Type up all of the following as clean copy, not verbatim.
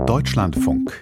Deutschlandfunk.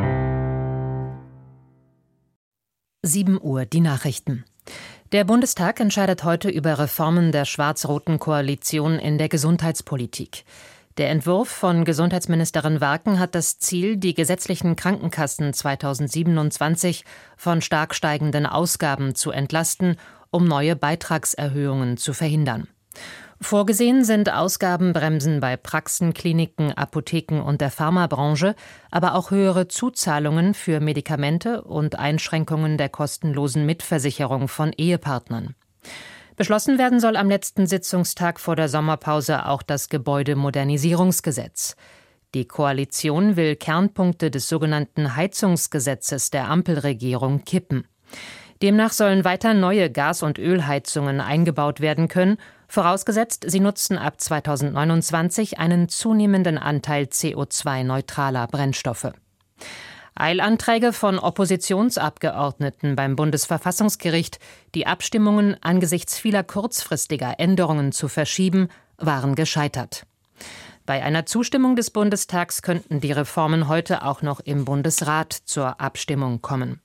7 Uhr, die Nachrichten. Der Bundestag entscheidet heute über Reformen der schwarz-roten Koalition in der Gesundheitspolitik. Der Entwurf von Gesundheitsministerin Warken hat das Ziel, die gesetzlichen Krankenkassen 2027 von stark steigenden Ausgaben zu entlasten, um neue Beitragserhöhungen zu verhindern. Vorgesehen sind Ausgabenbremsen bei Praxen, Kliniken, Apotheken und der Pharmabranche, aber auch höhere Zuzahlungen für Medikamente und Einschränkungen der kostenlosen Mitversicherung von Ehepartnern. Beschlossen werden soll am letzten Sitzungstag vor der Sommerpause auch das Gebäudemodernisierungsgesetz. Die Koalition will Kernpunkte des sogenannten Heizungsgesetzes der Ampelregierung kippen. Demnach sollen weiter neue Gas- und Ölheizungen eingebaut werden können, vorausgesetzt, sie nutzen ab 2029 einen zunehmenden Anteil CO2-neutraler Brennstoffe. Eilanträge von Oppositionsabgeordneten beim Bundesverfassungsgericht, die Abstimmungen angesichts vieler kurzfristiger Änderungen zu verschieben, waren gescheitert. Bei einer Zustimmung des Bundestags könnten die Reformen heute auch noch im Bundesrat zur Abstimmung kommen.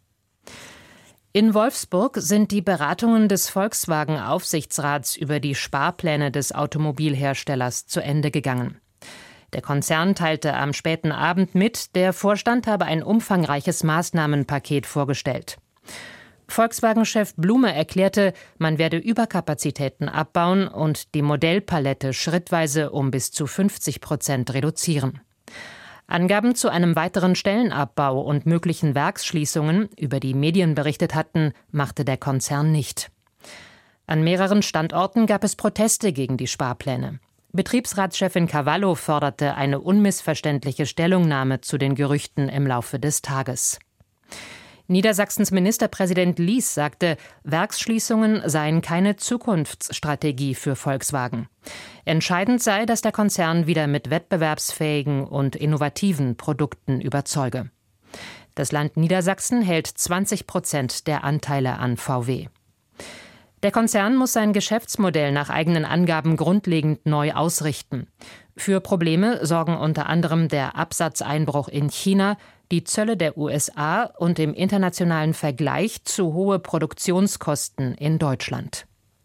In Wolfsburg sind die Beratungen des Volkswagen-Aufsichtsrats über die Sparpläne des Automobilherstellers zu Ende gegangen. Der Konzern teilte am späten Abend mit, der Vorstand habe ein umfangreiches Maßnahmenpaket vorgestellt. Volkswagen-Chef Blume erklärte, man werde Überkapazitäten abbauen und die Modellpalette schrittweise um bis zu 50% reduzieren. Angaben zu einem weiteren Stellenabbau und möglichen Werksschließungen, über die Medien berichtet hatten, machte der Konzern nicht. An mehreren Standorten gab es Proteste gegen die Sparpläne. Betriebsratschefin Cavallo forderte eine unmissverständliche Stellungnahme zu den Gerüchten im Laufe des Tages. Niedersachsens Ministerpräsident Lies sagte, Werksschließungen seien keine Zukunftsstrategie für Volkswagen. Entscheidend sei, dass der Konzern wieder mit wettbewerbsfähigen und innovativen Produkten überzeuge. Das Land Niedersachsen hält 20% der Anteile an VW. Der Konzern muss sein Geschäftsmodell nach eigenen Angaben grundlegend neu ausrichten. Für Probleme sorgen unter anderem der Absatzeinbruch in China, die Zölle der USA und im internationalen Vergleich zu hohe Produktionskosten in Deutschland.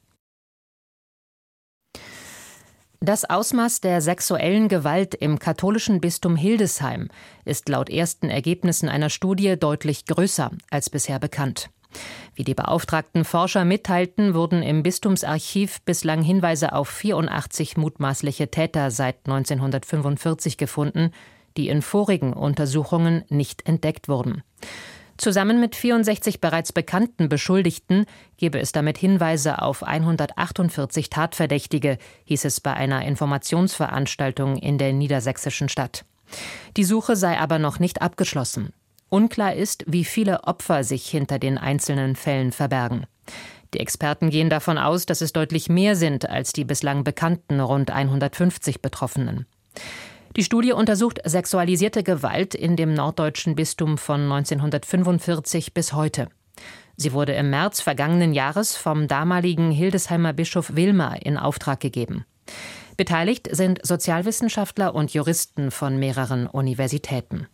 Das Ausmaß der sexuellen Gewalt im katholischen Bistum Hildesheim ist laut ersten Ergebnissen einer Studie deutlich größer als bisher bekannt. Wie die beauftragten Forscher mitteilten, wurden im Bistumsarchiv bislang Hinweise auf 84 mutmaßliche Täter seit 1945 gefunden, die in vorigen Untersuchungen nicht entdeckt wurden. Zusammen mit 64 bereits bekannten Beschuldigten gebe es damit Hinweise auf 148 Tatverdächtige, hieß es bei einer Informationsveranstaltung in der niedersächsischen Stadt. Die Suche sei aber noch nicht abgeschlossen. Unklar ist, wie viele Opfer sich hinter den einzelnen Fällen verbergen. Die Experten gehen davon aus, dass es deutlich mehr sind als die bislang bekannten rund 150 Betroffenen. Die Studie untersucht sexualisierte Gewalt in dem norddeutschen Bistum von 1945 bis heute. Sie wurde im März vergangenen Jahres vom damaligen Hildesheimer Bischof Wilmer in Auftrag gegeben. Beteiligt sind Sozialwissenschaftler und Juristen von mehreren Universitäten.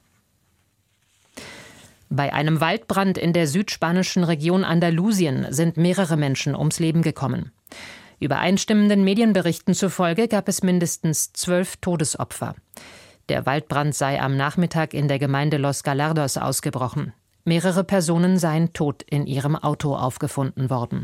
Bei einem Waldbrand in der südspanischen Region Andalusien sind mehrere Menschen ums Leben gekommen. Übereinstimmenden Medienberichten zufolge gab es mindestens 12 Todesopfer. Der Waldbrand sei am Nachmittag in der Gemeinde Los Gallardos ausgebrochen. Mehrere Personen seien tot in ihrem Auto aufgefunden worden.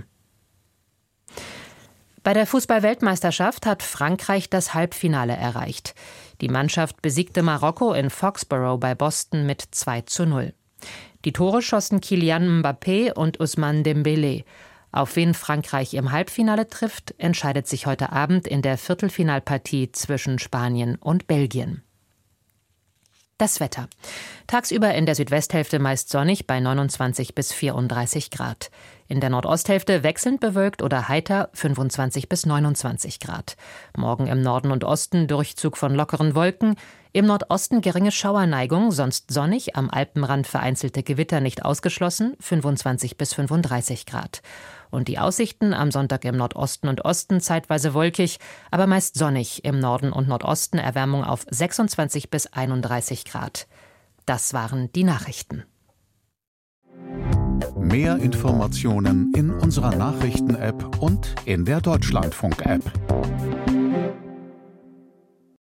Bei der Fußball-Weltmeisterschaft hat Frankreich das Halbfinale erreicht. Die Mannschaft besiegte Marokko in Foxborough bei Boston mit 2:0. Die Tore schossen Kylian Mbappé und Ousmane Dembélé. Auf wen Frankreich im Halbfinale trifft, entscheidet sich heute Abend in der Viertelfinalpartie zwischen Spanien und Belgien. Das Wetter. Tagsüber in der Südwesthälfte meist sonnig bei 29 bis 34 Grad. In der Nordosthälfte wechselnd bewölkt oder heiter 25 bis 29 Grad. Morgen im Norden und Osten Durchzug von lockeren Wolken. Im Nordosten geringe Schauerneigung, sonst sonnig, am Alpenrand vereinzelte Gewitter nicht ausgeschlossen, 25 bis 35 Grad. Und die Aussichten am Sonntag im Nordosten und Osten zeitweise wolkig, aber meist sonnig, im Norden und Nordosten Erwärmung auf 26 bis 31 Grad. Das waren die Nachrichten. Mehr Informationen in unserer Nachrichten-App und in der Deutschlandfunk-App.